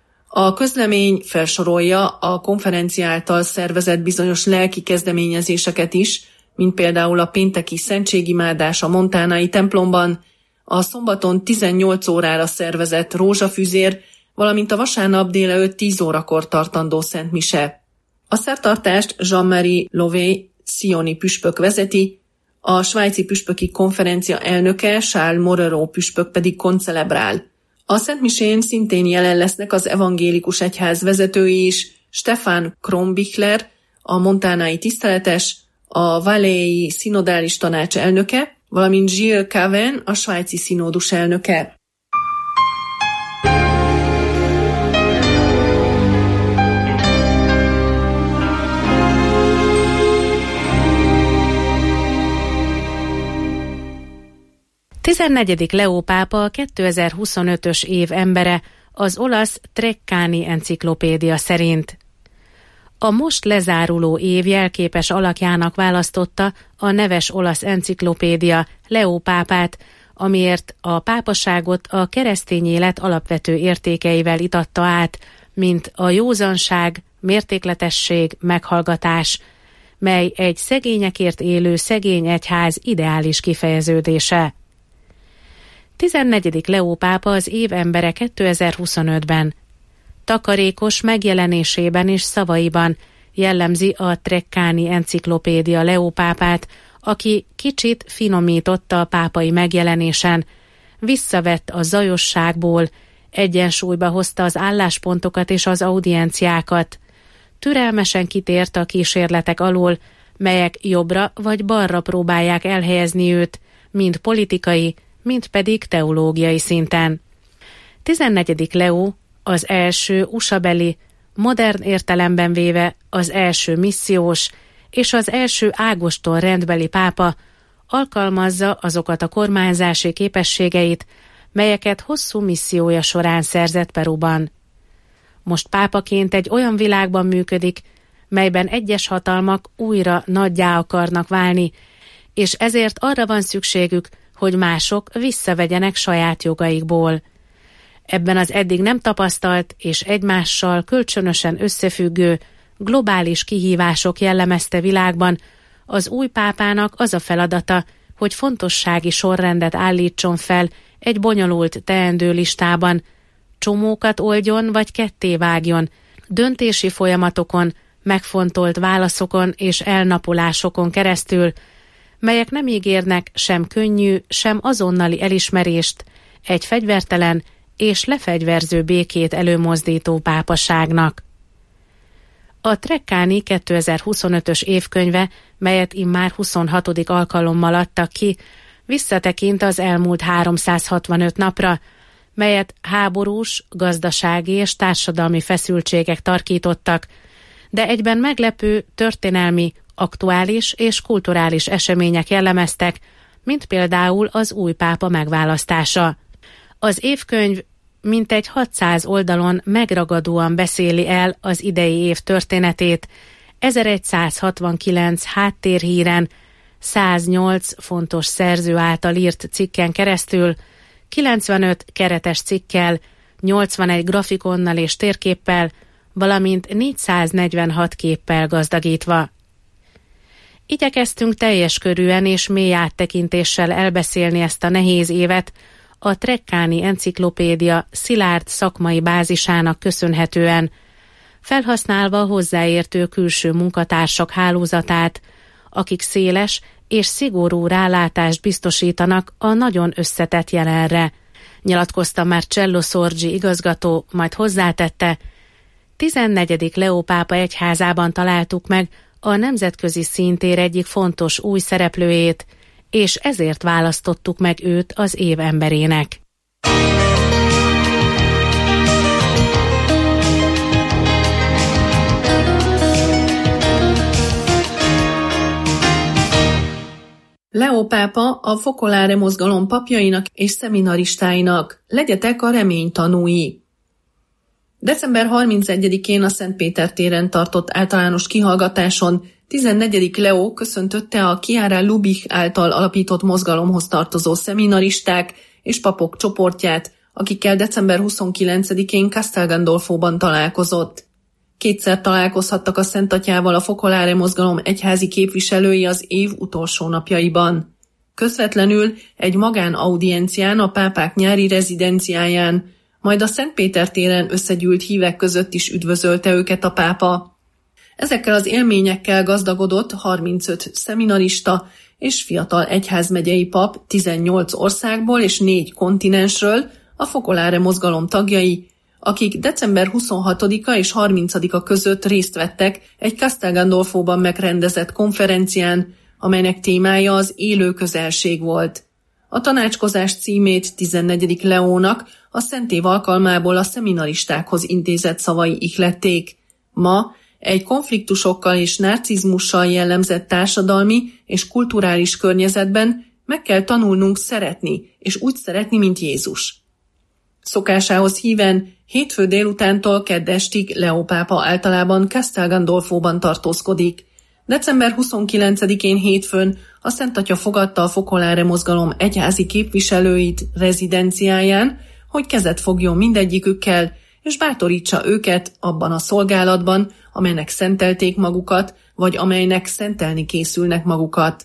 A közlemény felsorolja a konferencia által szervezett bizonyos lelki kezdeményezéseket is, mint például a pénteki szentségimádás a montánai templomban, a szombaton 18 órára szervezett rózsafüzér, valamint a vasárnap délelőtt 10 órakor tartandó szentmise. A szertartást Jean-Marie Lové szioni püspök vezeti, a svájci püspöki konferencia elnöke Charles Morero püspök pedig koncelebrál. A szentmisén szintén jelen lesznek az evangélikus egyház vezetői is, Stefan Kronbichler, a montánai tiszteletes, a Valéi szinodális tanács elnöke, valamint Gilles Caven, a svájci színódus elnöke. Negyedik Leó pápa a 2025-ös év embere az olasz Treccani enciklopédia szerint. A most lezáruló év jelképes alakjának választotta a neves olasz enciklopédia Leó pápát, amiért a pápaságot a keresztény élet alapvető értékeivel itatta át, mint a józanság, mértékletesség, meghallgatás, mely egy szegényekért élő szegény egyház ideális kifejeződése. 14. Leó pápa az év embere 2025-ben. Takarékos megjelenésében és szavaiban jellemzi a Treccani enciklopédia Leó pápát, aki kicsit finomította a pápai megjelenésen, visszavett a zajosságból, egyensúlyba hozta az álláspontokat és az audienciákat, türelmesen kitért a kísérletek alól, melyek jobbra vagy balra próbálják elhelyezni őt, mind politikai, mind pedig teológiai szinten. 14. Leó az első USA-beli, modern értelemben véve az első missziós és az első ágoston rendbeli pápa, alkalmazza azokat a kormányzási képességeit, melyeket hosszú missziója során szerzett Peruban. Most pápaként egy olyan világban működik, melyben egyes hatalmak újra nagyjá akarnak válni, és ezért arra van szükségük, hogy mások visszavegyenek saját jogaikból. Ebben az eddig nem tapasztalt és egymással kölcsönösen összefüggő, globális kihívások jellemezte világban az új pápának az a feladata, hogy fontossági sorrendet állítson fel egy bonyolult teendő listában, csomókat oldjon vagy ketté vágjon, döntési folyamatokon, megfontolt válaszokon és elnapolásokon keresztül, melyek nem ígérnek sem könnyű, sem azonnali elismerést egy fegyvertelen és lefegyverző békét előmozdító pápaságnak. A Treccani 2025-ös évkönyve, melyet immár 26. alkalommal adtak ki, visszatekint az elmúlt 365 napra, melyet háborús, gazdasági és társadalmi feszültségek tarkítottak, de egyben meglepő, történelmi, aktuális és kulturális események jellemeztek, mint például az új pápa megválasztása. Az évkönyv mintegy 600 oldalon megragadóan beszéli el az idei év történetét, 1169 háttérhíren, 108 fontos szerző által írt cikken keresztül, 95 keretes cikkel, 81 grafikonnal és térképpel, valamint 446 képpel gazdagítva. Igyekeztünk teljes körűen és mély áttekintéssel elbeszélni ezt a nehéz évet, a Treccani enciklopédia szilárd szakmai bázisának köszönhetően, felhasználva hozzáértő külső munkatársak hálózatát, akik széles és szigorú rálátást biztosítanak a nagyon összetett jelenre, nyilatkozta Marcello Sorgi igazgató, majd hozzátette, 14. Leó pápa egyházában találtuk meg a nemzetközi színtér egyik fontos új szereplőjét, és ezért választottuk meg őt az év emberének. Leó pápa a Focolare mozgalom papjainak és szeminaristáinak: legyetek a remény tanúi. December 31-én a Szentpéter téren tartott általános kihallgatáson 14. Leó köszöntötte a Chiara Lubich által alapított mozgalomhoz tartozó szeminaristák és papok csoportját, akikkel december 29-én Castel Gandolfóban találkozott. Kétszer találkozhattak a Szentatyával a Focolare mozgalom egyházi képviselői az év utolsó napjaiban. Közvetlenül egy magánaudiencián a pápák nyári rezidenciáján, majd a Szentpéter téren összegyűlt hívek között is üdvözölte őket a pápa. Ezekkel az élményekkel gazdagodott 35 szeminarista és fiatal egyházmegyei pap 18 országból és 4 kontinensről, a Focolare mozgalom tagjai, akik december 26-a és 30-a között részt vettek egy Castel Gandolfóban megrendezett konferencián, amelynek témája az élő közelség volt. A tanácskozás címét 14. Leónak a Szent Év alkalmából a szeminaristákhoz intézett szavai ihlették. Ma egy konfliktusokkal és narcizmussal jellemzett társadalmi és kulturális környezetben meg kell tanulnunk szeretni, és úgy szeretni, mint Jézus. Szokásához híven hétfő délutántól kedd estig Leó pápa általában Castel Gandolfóban tartózkodik. December 29-én hétfőn a Szent Atya fogadta a Focolare mozgalom egyházi képviselőit rezidenciáján, hogy kezet fogjon mindegyikükkel, és bátorítsa őket abban a szolgálatban, amelynek szentelték magukat, vagy amelynek szentelni készülnek magukat.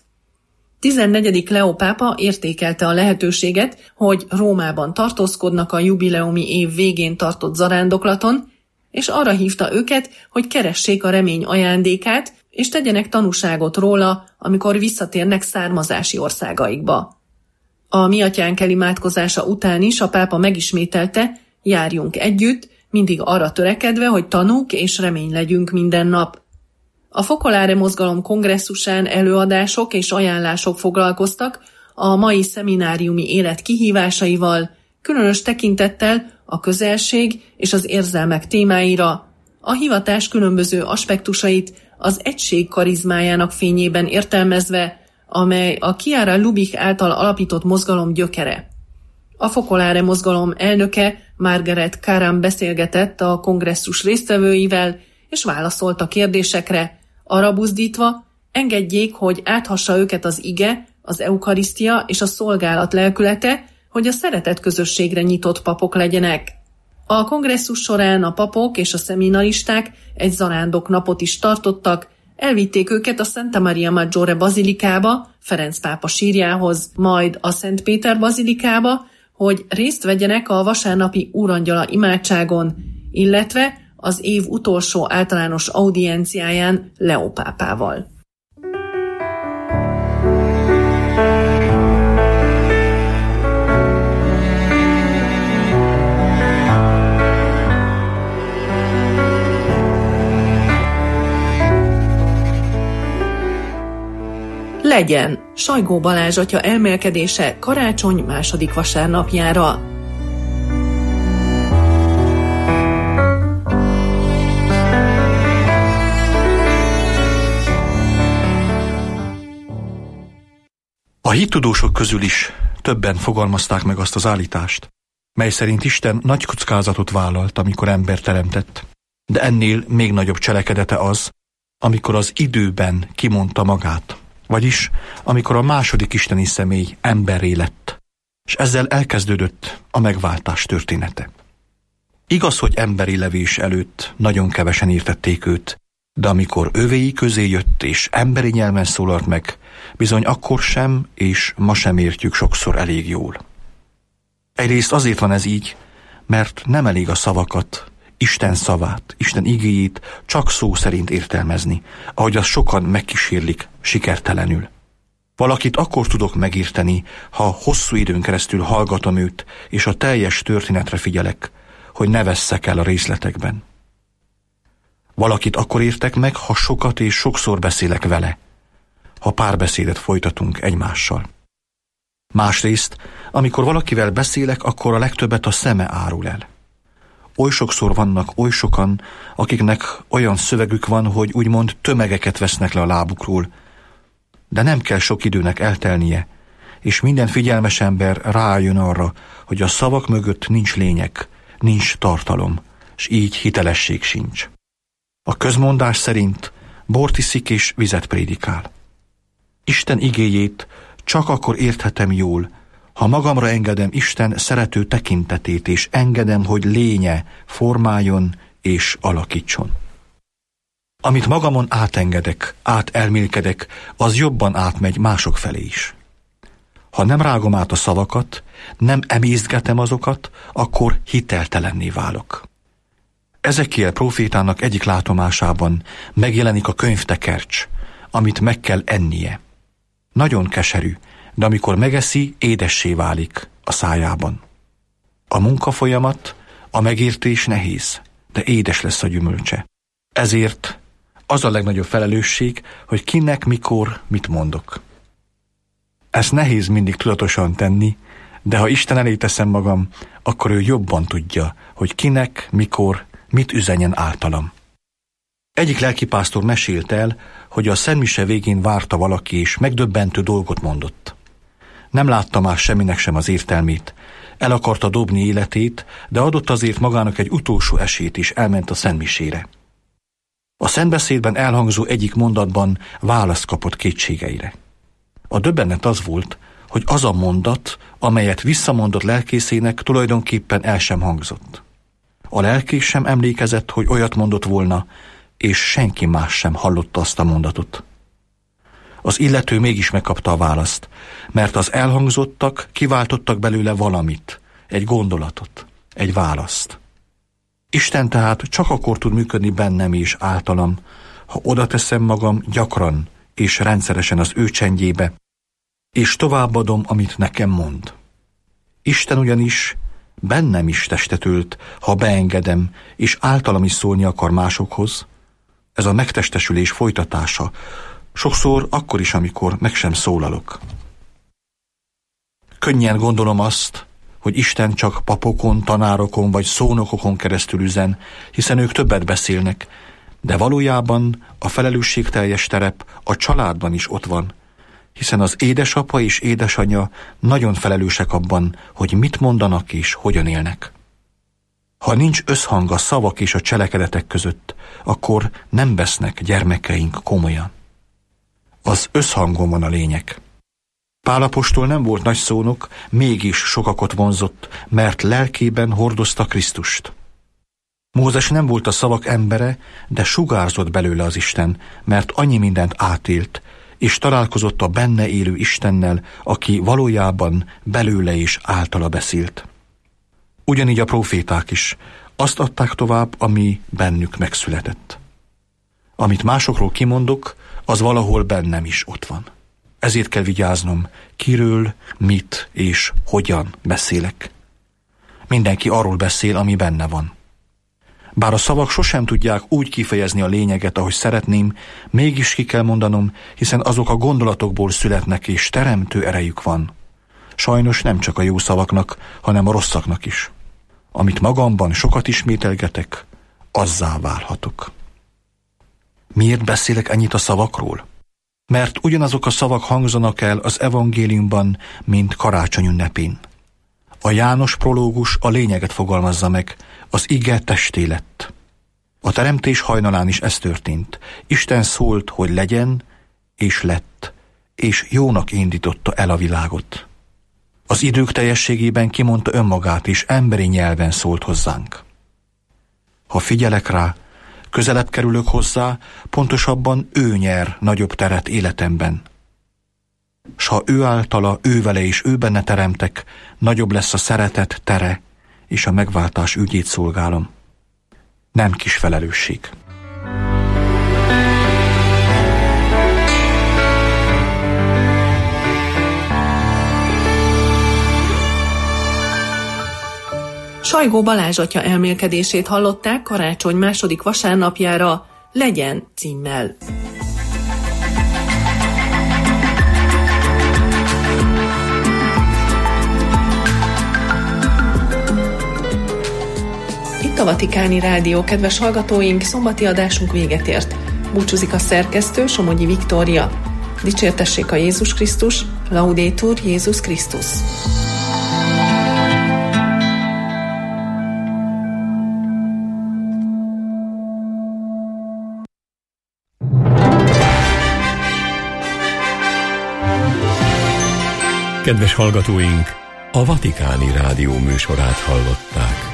14. Leó pápa értékelte a lehetőséget, hogy Rómában tartózkodnak a jubileumi év végén tartott zarándoklaton, és arra hívta őket, hogy keressék a remény ajándékát, és tegyenek tanúságot róla, amikor visszatérnek származási országaikba. A Mi Atyánk imádkozása után is a pápa megismételte, járjunk együtt, mindig arra törekedve, hogy tanúk és remény legyünk minden nap. A Focolare mozgalom kongresszusán előadások és ajánlások foglalkoztak a mai szemináriumi élet kihívásaival, különös tekintettel a közelség és az érzelmek témáira, a hivatás különböző aspektusait az egység karizmájának fényében értelmezve, amely a Chiara Lubich által alapított mozgalom gyökere. A Focolare mozgalom elnöke, Margaret Karam beszélgetett a kongresszus résztvevőivel, és válaszolt a kérdésekre, arra buzdítva, engedjék, hogy áthassa őket az ige, az eukarisztia és a szolgálat lelkülete, hogy a szeretet közösségre nyitott papok legyenek. A kongresszus során a papok és a szeminaristák egy zarándok napot is tartottak, elvitték őket a Santa Maria Maggiore bazilikába, Ferenc pápa sírjához, majd a Szent Péter bazilikába, hogy részt vegyenek a vasárnapi úrangyala imádságon, illetve az év utolsó általános audienciáján Leó pápával. Legyen Sajgó Balázs atya elmélkedése karácsony második vasárnapjára. A hittudósok közül is többen fogalmazták meg azt az állítást, mely szerint Isten nagy kockázatot vállalt, amikor ember teremtett, de ennél még nagyobb cselekedete az, amikor az időben kimondta magát, vagyis amikor a második isteni személy emberré lett, és ezzel elkezdődött a megváltás története. Igaz, hogy emberi levés előtt nagyon kevesen értették őt, de amikor övéi közé jött és emberi nyelven szólalt meg, bizony akkor sem és ma sem értjük sokszor elég jól. Egyrészt azért van ez így, mert nem elég a szavakat, Isten szavát, Isten igéjét csak szó szerint értelmezni, ahogy azt sokan megkísérlik sikertelenül. Valakit akkor tudok megérteni, ha hosszú időn keresztül hallgatom őt, és a teljes történetre figyelek, hogy ne vesszek el a részletekben. Valakit akkor értek meg, ha sokat és sokszor beszélek vele, ha párbeszédet folytatunk egymással. Másrészt, amikor valakivel beszélek, akkor a legtöbbet a szeme árul el. Oly sokszor vannak oly sokan, akiknek olyan szövegük van, hogy úgymond tömegeket vesznek le a lábukról, de nem kell sok időnek eltelnie, és minden figyelmes ember rájön arra, hogy a szavak mögött nincs lényeg, nincs tartalom, és így hitelesség sincs. A közmondás szerint bort iszik és vizet prédikál. Isten igéjét csak akkor érthetem jól, ha magamra engedem Isten szerető tekintetét, és engedem, hogy lénye formáljon és alakítson. Amit magamon átengedek, átelmélkedek, az jobban átmegy mások felé is. Ha nem rágom át a szavakat, nem emésztgetem azokat, akkor hiteltelenné válok. Ezekiel prófétának egyik látomásában megjelenik a könyvtekercs, amit meg kell ennie. Nagyon keserű, de amikor megeszi, édessé válik a szájában. A munkafolyamat, a megértés nehéz, de édes lesz a gyümölcse. Ezért az a legnagyobb felelősség, hogy kinek, mikor, mit mondok. Ezt nehéz mindig tudatosan tenni, de ha Isten elé teszem magam, akkor ő jobban tudja, hogy kinek, mikor, mit üzenjen általam. Egyik lelkipásztor mesélt el, hogy a szentmise végén várta valaki, és megdöbbentő dolgot mondott. Nem látta már semminek sem az értelmét. El akarta dobni életét, de adott azért magának egy utolsó esélyt, és elment a szentmisére. A szentbeszédben elhangzó egyik mondatban választ kapott kétségeire. A döbbenet az volt, hogy az a mondat, amelyet visszamondott lelkészének, tulajdonképpen el sem hangzott. A lelkész sem emlékezett, hogy olyat mondott volna, és senki más sem hallotta azt a mondatot. Az illető mégis megkapta a választ, mert az elhangzottak kiváltottak belőle valamit, egy gondolatot, egy választ. Isten tehát csak akkor tud működni bennem és általam, ha oda teszem magam gyakran és rendszeresen az ő csendjébe, és továbbadom, amit nekem mond. Isten ugyanis bennem is testet ölt, ha beengedem, és általam is szólni akar másokhoz. Ez a megtestesülés folytatása, sokszor akkor is, amikor meg sem szólalok. Könnyen gondolom azt, hogy Isten csak papokon, tanárokon vagy szónokokon keresztül üzen, hiszen ők többet beszélnek, de valójában a felelősségteljes terep a családban is ott van, hiszen az édesapa és édesanyja nagyon felelősek abban, hogy mit mondanak és hogyan élnek. Ha nincs összhang a szavak és a cselekedetek között, akkor nem vesznek gyermekeink komolyan. Az összhangon van a lényeg. Pál apostol nem volt nagy szónok, mégis sokakat vonzott, mert lelkében hordozta Krisztust. Mózes nem volt a szavak embere, de sugárzott belőle az Isten, mert annyi mindent átélt, és találkozott a benne élő Istennel, aki valójában belőle és általa beszélt. Ugyanígy a próféták is azt adták tovább, ami bennük megszületett. Amit másokról kimondok, az valahol bennem is ott van. Ezért kell vigyáznom, kiről, mit és hogyan beszélek. Mindenki arról beszél, ami benne van. Bár a szavak sosem tudják úgy kifejezni a lényeget, ahogy szeretném, mégis ki kell mondanom, hiszen azok a gondolatokból születnek, és teremtő erejük van. Sajnos nem csak a jó szavaknak, hanem a rosszaknak is. Amit magamban sokat ismételgetek, azzá válhatok. Miért beszélek ennyit a szavakról? Mert ugyanazok a szavak hangzanak el az evangéliumban, mint karácsony ünnepén. A János prológus a lényeget fogalmazza meg, az ige testé lett. A teremtés hajnalán is ez történt. Isten szólt, hogy legyen, és lett, és jónak indította el a világot. Az idők teljességében kimondta önmagát, és emberi nyelven szólt hozzánk. Ha figyelek rá, közelebb kerülök hozzá, pontosabban ő nyer nagyobb teret életemben. S ha ő általa, ő vele és ő benne teremtek, nagyobb lesz a szeretet tere, és a megváltás ügyét szolgálom. Nem kis felelősség. Sajgó Balázs atya elmélkedését hallották karácsony második vasárnapjára Legyen címmel. Itt a Vatikáni Rádió, kedves hallgatóink, szombati adásunk véget ért. Búcsúzik a szerkesztő, Somogyi Viktória. Dicsértessék a Jézus Krisztus, Laudetur Jézus Krisztus. Kedves hallgatóink, a Vatikáni Rádió műsorát hallották.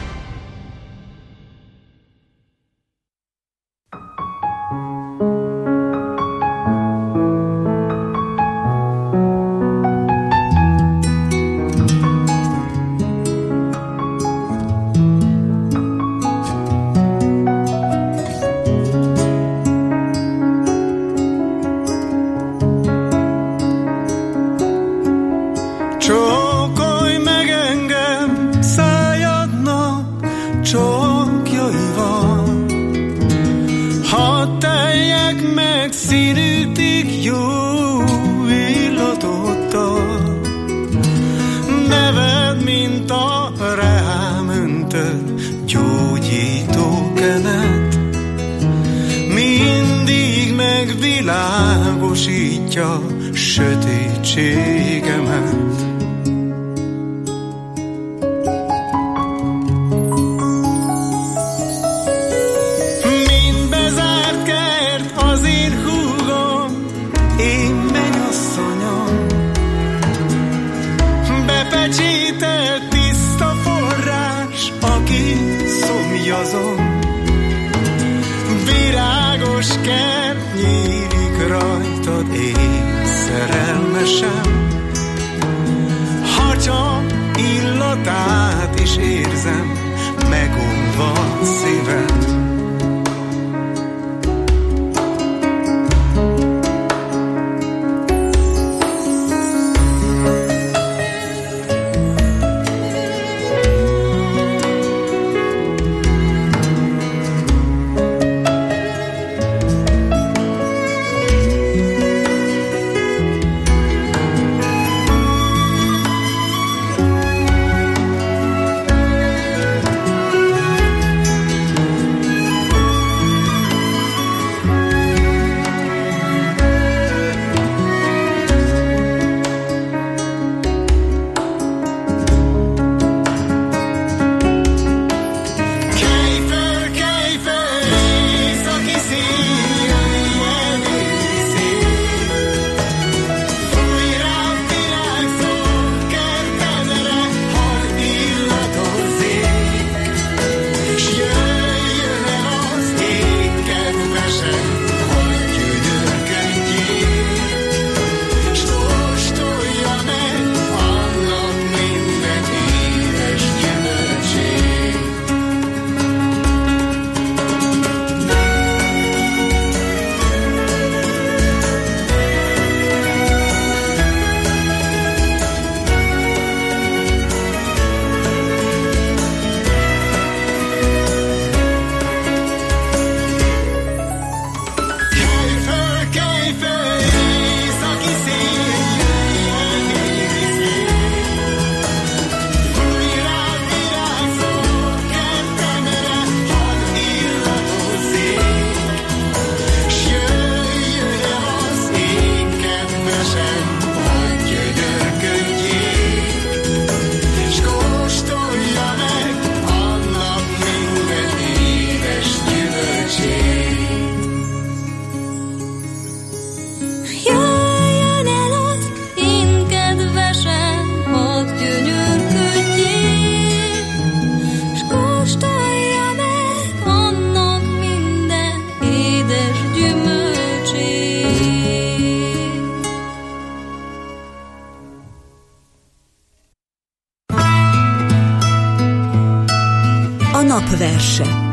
Napverse.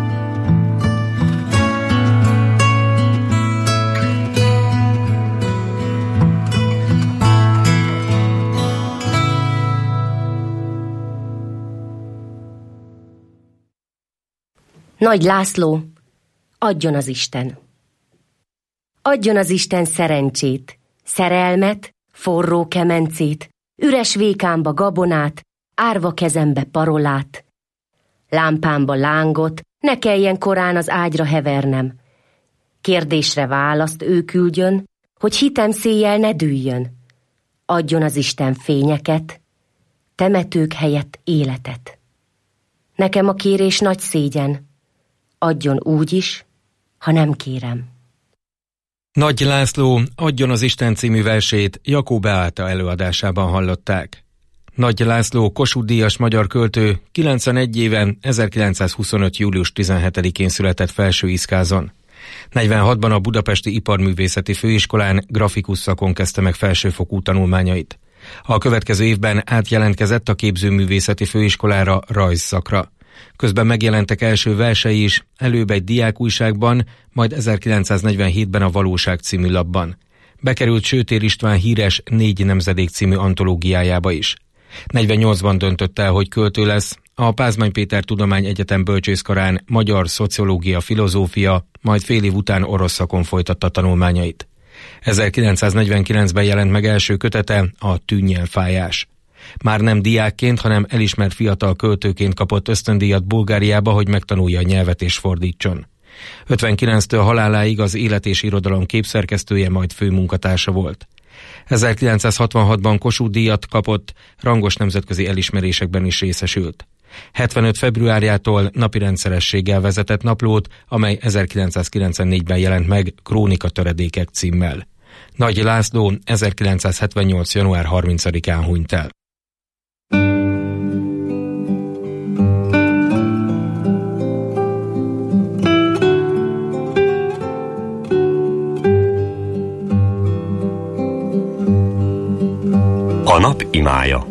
Nagy László, adjon az Isten! Adjon az Isten szerencsét, szerelmet, forró kemencét, üres vékámba gabonát, árva kezembe parolát. Lámpámba lángot, ne kelljen korán az ágyra hevernem. Kérdésre választ ő küldjön, hogy hitem széjjel ne dűljön. Adjon az Isten fényeket, temetők helyett életet. Nekem a kérés nagy szégyen, adjon úgy is, ha nem kérem. Nagy László, adjon az Isten című versét Jakó Beáta előadásában hallották. Nagy László Kossuth-díjas magyar költő 91 éven 1925. július 17-én született Felsőiszkázon. 46-ban a Budapesti Iparművészeti Főiskolán grafikus szakon kezdte meg felsőfokú tanulmányait. A következő évben átjelentkezett a Képzőművészeti Főiskolára rajzszakra. Közben megjelentek első versei is, előbb egy diákújságban, majd 1947-ben a Valóság című lapban. Bekerült Sőtér István híres 4 nemzedék című antológiájába is. 48-ban döntött el, hogy költő lesz, a Pázmány Péter Tudományegyetem bölcsészkarán magyar szociológia, filozófia, majd fél év után orosz szakon folytatta tanulmányait. 1949-ben jelent meg első kötete, a Tűnnyelfájás. Már nem diákként, hanem elismert fiatal költőként kapott ösztöndíjat Bulgáriába, hogy megtanulja a nyelvet és fordítson. 59-től haláláig az Élet és Irodalom képszerkesztője, majd főmunkatársa volt. 1966-ban Kossuth-díjat kapott, rangos nemzetközi elismerésekben is részesült. 75. februárjától napi rendszerességgel vezetett naplót, amely 1994-ben jelent meg Krónika töredékek címmel. Nagy László 1978. január 30-án hunyt el. A nap imája.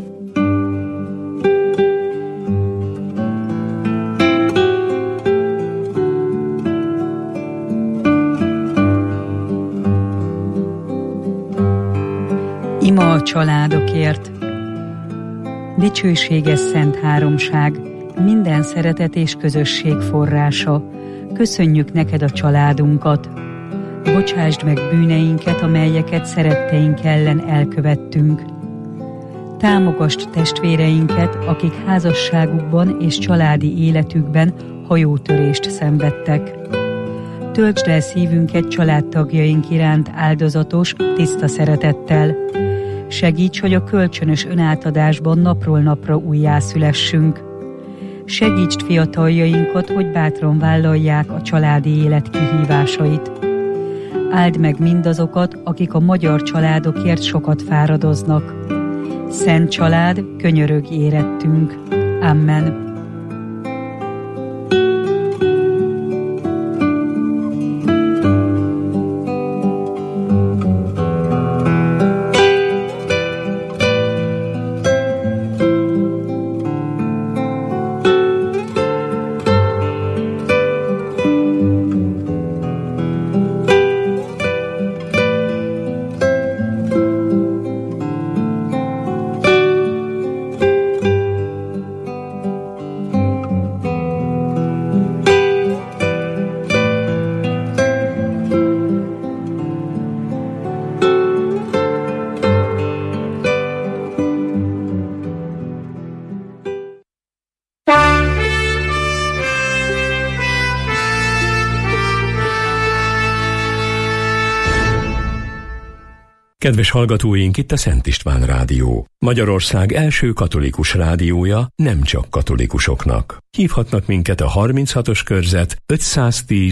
Ima a családokért. Dicsőséges szent háromság, minden szeretet és közösség forrása. Köszönjük neked a családunkat. Bocsásd meg bűneinket, amelyeket szeretteink ellen elkövettünk. Támogasd testvéreinket, akik házasságukban és családi életükben hajótörést szenvedtek. Töltsd el szívünket családtagjaink iránt áldozatos, tiszta szeretettel. Segíts, hogy a kölcsönös önátadásban napról napra újjászülessünk. Segítsd fiataljainkat, hogy bátran vállalják a családi élet kihívásait. Áld meg mindazokat, akik a magyar családokért sokat fáradoznak. Szent család, könyörögj érettünk. Amen. Kedves hallgatóink, itt a Szent István Rádió. Magyarország első katolikus rádiója, nem csak katolikusoknak. Hívhatnak minket a 36-os körzet 510